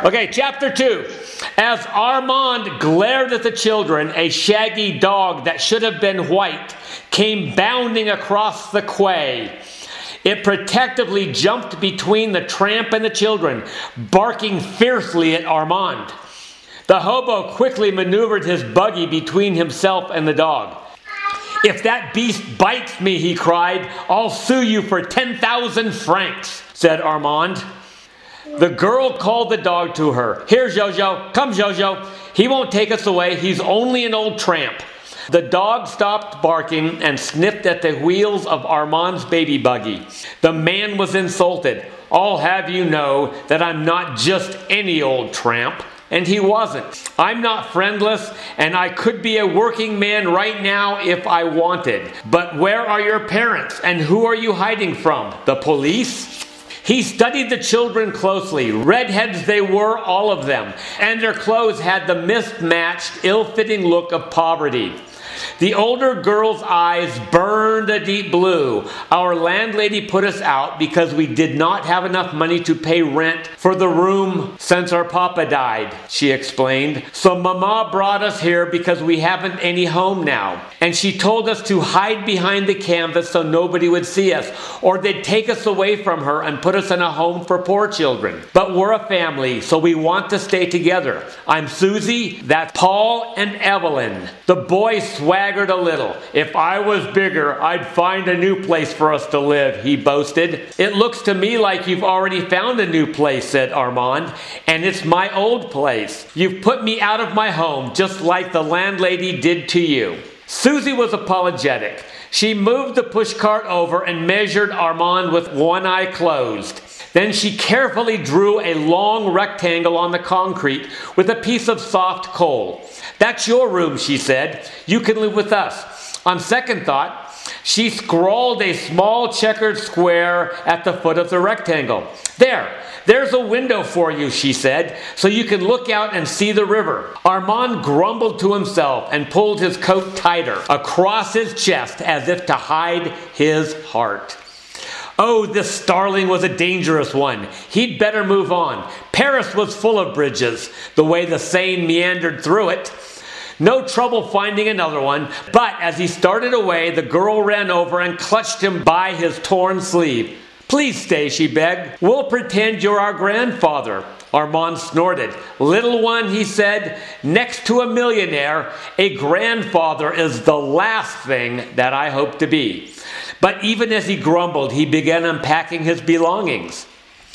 Okay, chapter 2. As Armand glared at the children, a shaggy dog that should have been white came bounding across the quay. It protectively jumped between the tramp and the children, barking fiercely at Armand. The hobo quickly maneuvered his buggy between himself and the dog. "If that beast bites me," he cried, "I'll sue you for 10,000 francs, said Armand. The girl called the dog to her. "Here, Jojo. Come, Jojo. He won't take us away. He's only an old tramp." The dog stopped barking and sniffed at the wheels of Armand's baby buggy. The man was insulted. "I'll have you know that I'm not just any old tramp." And he wasn't. "I'm not friendless, and I could be a working man right now if I wanted. But where are your parents, and who are you hiding from? The police?" He studied the children closely. Redheads they were, all of them, and their clothes had the mismatched, ill-fitting look of poverty. The older girl's eyes burned a deep blue. "Our landlady put us out because we did not have enough money to pay rent for the room since our papa died," she explained. "So Mama brought us here because we haven't any home now. And she told us to hide behind the canvas so nobody would see us, or they'd take us away from her and put us in a home for poor children. But we're a family, so we want to stay together. I'm Susie, that's Paul and Evelyn." The boy swaggered a little. "If I was bigger, I'd find a new place for us to live," he boasted. "It looks to me like you've already found a new place," said Armand, "and it's my old place. You've put me out of my home, just like the landlady did to you." Susie was apologetic. She moved the pushcart over and measured Armand with one eye closed. Then she carefully drew a long rectangle on the concrete with a piece of soft coal. "That's your room," she said. "You can live with us." On second thought, she scrawled a small checkered square at the foot of the rectangle. There's a window for you," she said, "so you can look out and see the river." Armand grumbled to himself and pulled his coat tighter across his chest as if to hide his heart. Oh, this starling was a dangerous one. He'd better move on. Paris was full of bridges, the way the Seine meandered through it. No trouble finding another one, but as he started away, the girl ran over and clutched him by his torn sleeve. "Please stay," she begged. "We'll pretend you're our grandfather." Armand snorted. "Little one," he said, "next to a millionaire, a grandfather is the last thing that I hope to be." But even as he grumbled, he began unpacking his belongings.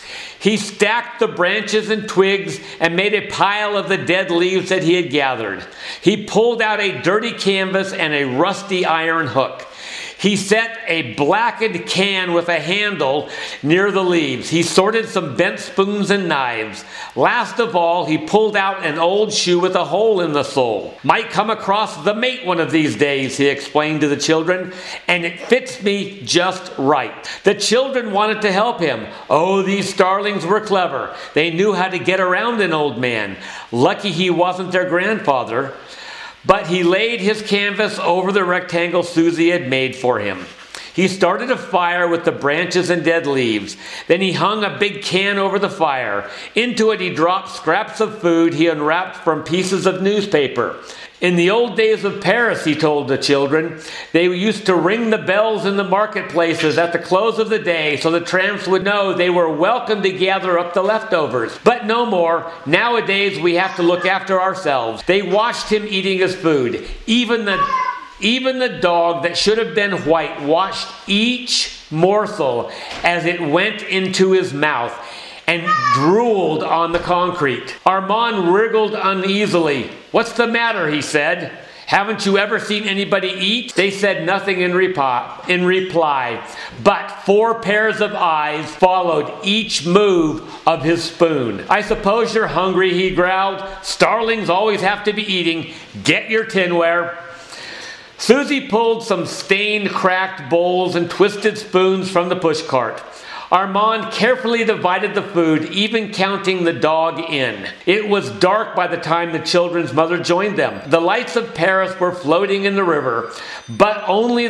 He stacked the branches and twigs and made a pile of the dead leaves that he had gathered. He pulled out a dirty canvas and a rusty iron hook. He set a blackened can with a handle near the leaves. He sorted some bent spoons and knives. Last of all, he pulled out an old shoe with a hole in the sole. "Might come across the mate one of these days," he explained to the children, "and it fits me just right." The children wanted to help him. Oh, these starlings were clever. They knew how to get around an old man. Lucky he wasn't their grandfather. But he laid his canvas over the rectangle Susie had made for him. He started a fire with the branches and dead leaves. Then he hung a big can over the fire. Into it he dropped scraps of food he unwrapped from pieces of newspaper. In the old days of Paris, he told the children, they used to ring the bells in the marketplaces at the close of the day so the tramps would know they were welcome to gather up the leftovers. But no more. Nowadays, we have to look after ourselves. They watched him eating his food. Even the dog that should have been white watched each morsel as it went into his mouth and drooled on the concrete. Armand wriggled uneasily. "What's the matter?" he said. "Haven't you ever seen anybody eat?" They said nothing in reply, but 4 pairs of eyes followed each move of his spoon. "I suppose you're hungry," he growled. "Starlings always have to be eating. Get your tinware." Susie pulled some stained, cracked bowls and twisted spoons from the pushcart. Armand carefully divided the food, even counting the dog in. It was dark by the time the children's mother joined them. The lights of Paris were floating in the river, but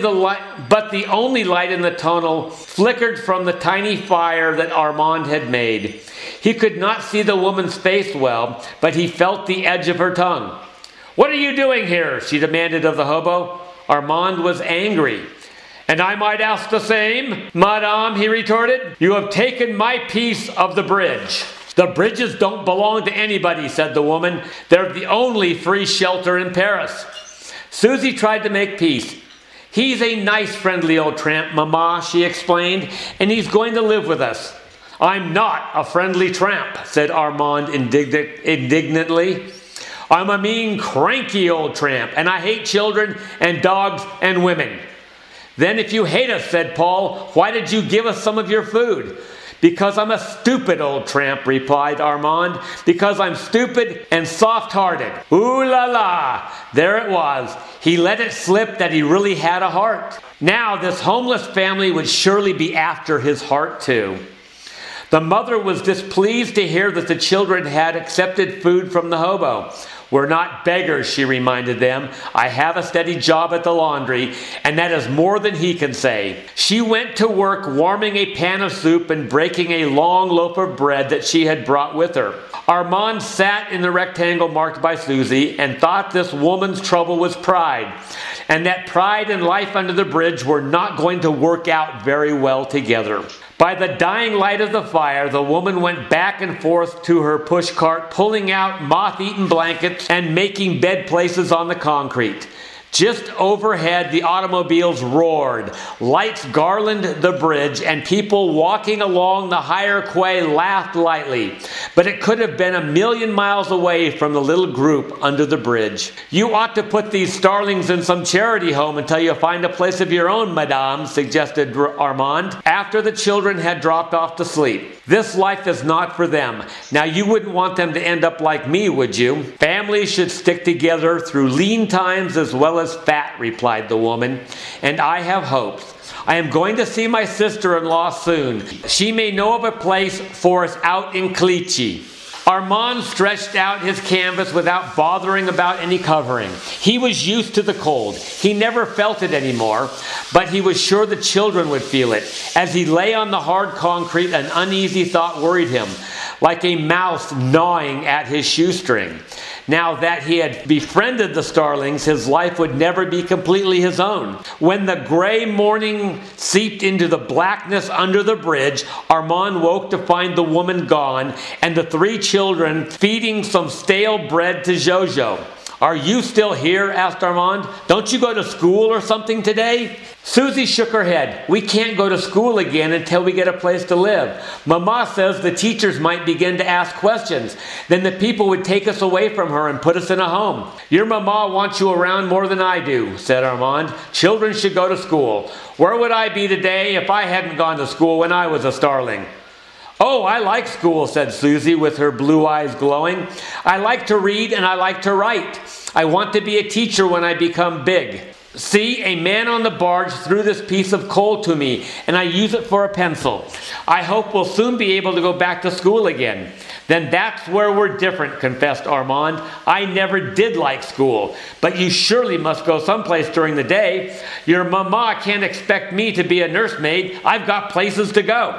the only light in the tunnel flickered from the tiny fire that Armand had made. He could not see the woman's face well, but he felt the edge of her tongue. "What are you doing here?" she demanded of the hobo. Armand was angry. "And I might ask the same, madame," he retorted. "You have taken my piece of the bridge." "The bridges don't belong to anybody," said the woman. "They're the only free shelter in Paris." Susie tried to make peace. "He's a nice, friendly old tramp, Mama," she explained, "and he's going to live with us." "I'm not a friendly tramp," said Armand indignantly. "I'm a mean, cranky old tramp, and I hate children and dogs and women." "Then if you hate us," said Paul, "why did you give us some of your food?" "Because I'm a stupid old tramp," replied Armand. "Because I'm stupid and soft-hearted." Ooh la la! There it was. He let it slip that he really had a heart. Now this homeless family would surely be after his heart too. The mother was displeased to hear that the children had accepted food from the hobo. "We're not beggars," she reminded them. "I have a steady job at the laundry, and that is more than he can say." She went to work warming a pan of soup and breaking a long loaf of bread that she had brought with her. Armand sat in the rectangle marked by Susie and thought this woman's trouble was pride, and that pride and life under the bridge were not going to work out very well together. By the dying light of the fire, the woman went back and forth to her pushcart, pulling out moth-eaten blankets and making bed places on the concrete. Just overhead, the automobiles roared. Lights garlanded the bridge, and people walking along the higher quay laughed lightly. But it could have been a million miles away from the little group under the bridge. "You ought to put these starlings in some charity home until you find a place of your own, madame," suggested Armand, after the children had dropped off to sleep. "This life is not for them. Now you wouldn't want them to end up like me, would you? Families should stick together through lean times as well as fat," replied the woman, "and I have hopes. I am going to see my sister-in-law soon. She may know of a place for us out in Clichy." Armand stretched out his canvas without bothering about any covering. He was used to the cold. He never felt it anymore, but he was sure the children would feel it. As he lay on the hard concrete, an uneasy thought worried him, like a mouse gnawing at his shoestring. Now that he had befriended the starlings, his life would never be completely his own. When the gray morning seeped into the blackness under the bridge, Armand woke to find the woman gone and the three children feeding some stale bread to Jojo. "Are you still here?" asked Armand. "Don't you go to school or something today?" Susie shook her head. "We can't go to school again until we get a place to live. Mama says the teachers might begin to ask questions. Then the people would take us away from her and put us in a home." "Your mama wants you around more than I do," said Armand. "Children should go to school. Where would I be today if I hadn't gone to school when I was a starling?" "Oh, I like school," said Susie with her blue eyes glowing. "I like to read and I like to write. I want to be a teacher when I become big. See, a man on the barge threw this piece of coal to me, and I use it for a pencil. I hope we'll soon be able to go back to school again." "Then that's where we're different," confessed Armand. "I never did like school, but you surely must go someplace during the day. Your mama can't expect me to be a nursemaid. I've got places to go."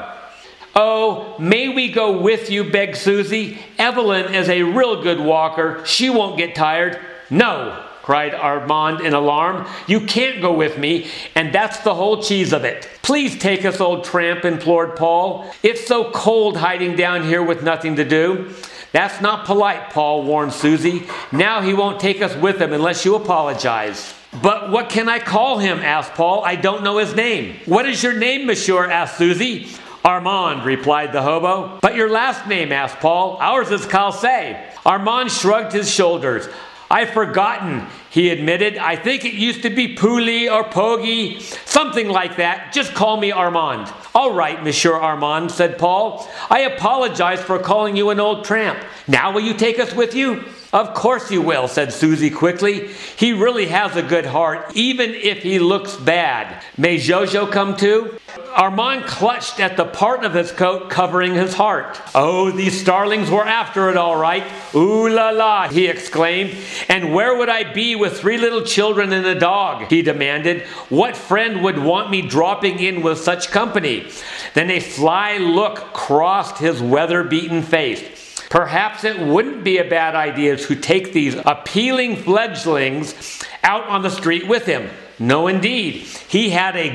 "Oh, may we go with you?" begged Susie. "Evelyn is a real good walker. She won't get tired." "No," cried Armand in alarm. "You can't go with me, and that's the whole cheese of it." "Please take us, old tramp," implored Paul. "It's so cold hiding down here with nothing to do." "That's not polite," Paul warned Susie. "Now he won't take us with him unless you apologize." "But what can I call him?" asked Paul. "I don't know his name." "What is your name, monsieur?" asked Susie. "Armand," replied the hobo. "But your last name?" asked Paul. "Ours is Calcé." Armand shrugged his shoulders. "I've forgotten. he admitted. I think it used to be Poulie or Poggy, something like that. Just call me Armand. All right, Monsieur Armand, said Paul. I apologize for calling you an old tramp. Now will you take us with you? Of course you will, said Susie quickly. He really has a good heart, even if he looks bad. May Jojo come too? Armand clutched at the part of his coat covering his heart. Oh, these starlings were after it all right. Ooh la la, he exclaimed. And where would I be with 3 little children and a dog? He demanded. What friend would want me dropping in with such company? Then a sly look crossed his weather-beaten face. Perhaps it wouldn't be a bad idea to take these appealing fledglings out on the street with him. No, indeed. He had a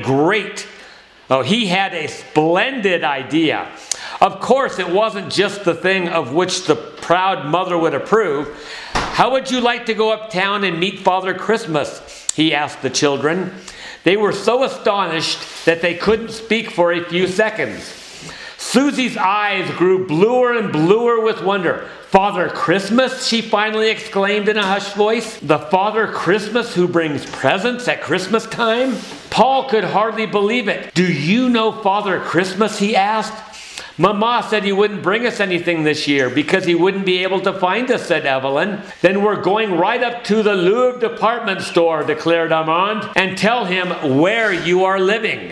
splendid idea. Of course, it wasn't just the thing of which the proud mother would approve. How would you like to go uptown and meet Father Christmas? He asked the children. They were so astonished that they couldn't speak for a few seconds. Susie's eyes grew bluer and bluer with wonder. Father Christmas, she finally exclaimed in a hushed voice. The Father Christmas who brings presents at Christmas time? Paul could hardly believe it. Do you know Father Christmas? He asked. Mama said he wouldn't bring us anything this year because he wouldn't be able to find us, said Evelyn. Then we're going right up to the Louvre department store, declared Armand, and tell him where you are living.